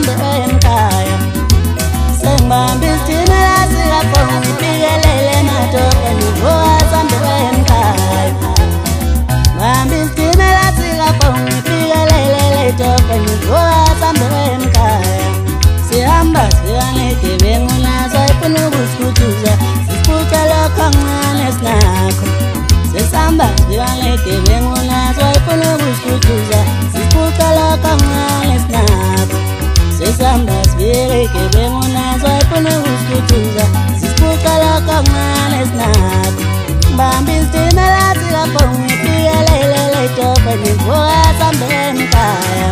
enkaya sengibambe isitimela sikaphongo ngipikelele emadolobheni ngivuka sambe enkaya ngibambe isitimela sikaphongo ngipikelele edolobheni ngivuka sambe enkaya sihamba siya ngegebengu nazo ayifuna ukusikutuza sisipuca lokho okuncane sinakho sesihamba siya ngegebengu nazo ayifuna ukusikutuza sisipuca lokho okuncane sinakho sesihamba siya ngegebengu nazo ayifuna ukusikutuza sisipuca lokho okuncane sinakho ngibambe isitimela sikaphongo ngipikelele edolobheni ngivuka sambe enkaya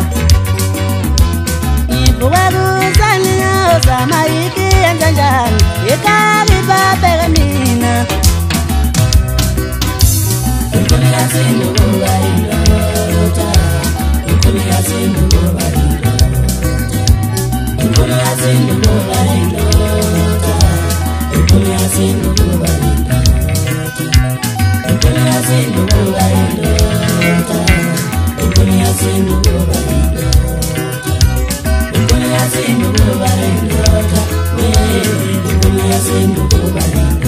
ngivuka kusani ngiyozama yiki yenza njani ikhaya babheke mina unkulu yasindu kuba indota unkulu yasindu kuba indota unkulu yasindu kuba indota unkulu yasindu kuba indota unkulu yasindu kuba indota unkulu yasindu kuba indota yasindu kuba indota unkulu yasindu kuba indota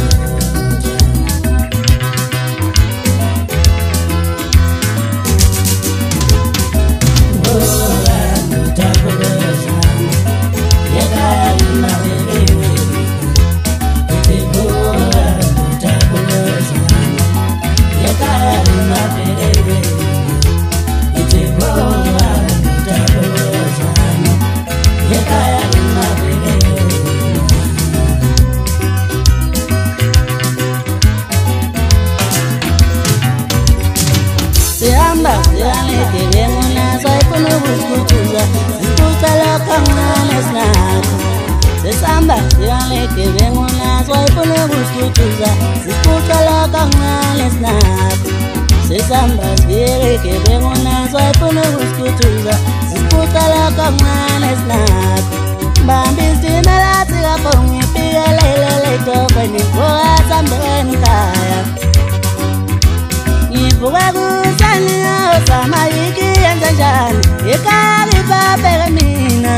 sihamba siya ngegebengu nazo ayifuna ukusikutuza sisipuca lokho okuncane sinakho sesihamba siya ngegebengu nazo ayifuna ukusikutuza sisipuca lokho okuncane sinakho sesihamba siya ngegebengu nazo ayifuna ukusikutuza sisipuca lokho okuncane sinakho ngibambe isitimela sikaphongo ngipikelele edolobheni ngivuka sambe enkaya ngivuka kusani ngiyozama yiki yenza njani ikhaya babheke mina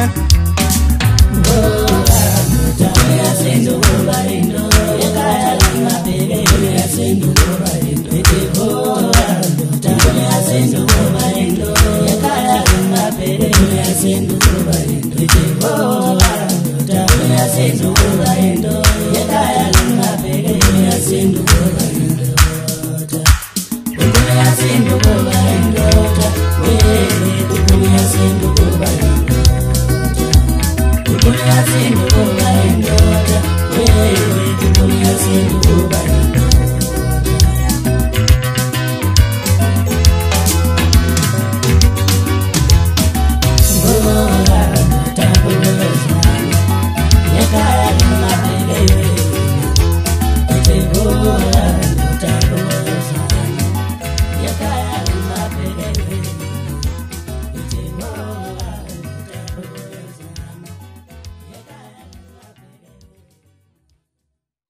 yasindu kuba indota ikhaya babheke yasindu kuba indota yasindu kuba indota ikhaya babheke yasindu kuba indota yasindu kuba indota ikhaya babheke yasindu kuba indota yasindu kuba indota unkulu yasindu kuba indota unkulu yasindu kuba